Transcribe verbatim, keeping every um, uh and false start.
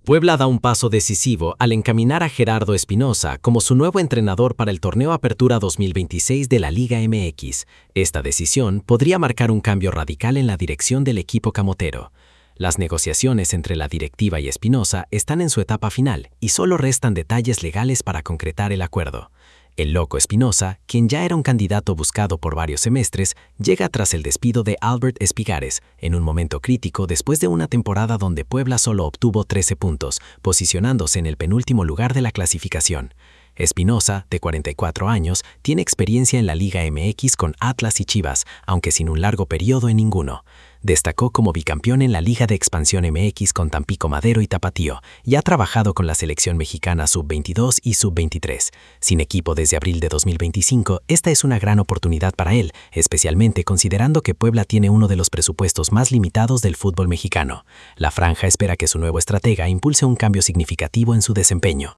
Puebla da un paso decisivo al encaminar a Gerardo Espinoza como su nuevo entrenador para el torneo Apertura dos mil veintiséis de la Liga M X. Esta decisión podría marcar un cambio radical en la dirección del equipo camotero. Las negociaciones entre la directiva y Espinoza están en su etapa final y solo restan detalles legales para concretar el acuerdo. El Loco Espinoza, quien ya era un candidato buscado por varios semestres, llega tras el despido de Albert Espigares, en un momento crítico después de una temporada donde Puebla solo obtuvo trece puntos, posicionándose en el penúltimo lugar de la clasificación. Espinoza, de cuarenta y cuatro años, tiene experiencia en la Liga M X con Atlas y Chivas, aunque sin un largo periodo en ninguno. Destacó como bicampeón en la Liga de Expansión M X con Tampico Madero y Tapatío, y ha trabajado con la selección mexicana sub veintidós y sub veintitrés. Sin equipo desde abril de dos mil veinticinco, esta es una gran oportunidad para él, especialmente considerando que Puebla tiene uno de los presupuestos más limitados del fútbol mexicano. La franja espera que su nuevo estratega impulse un cambio significativo en su desempeño.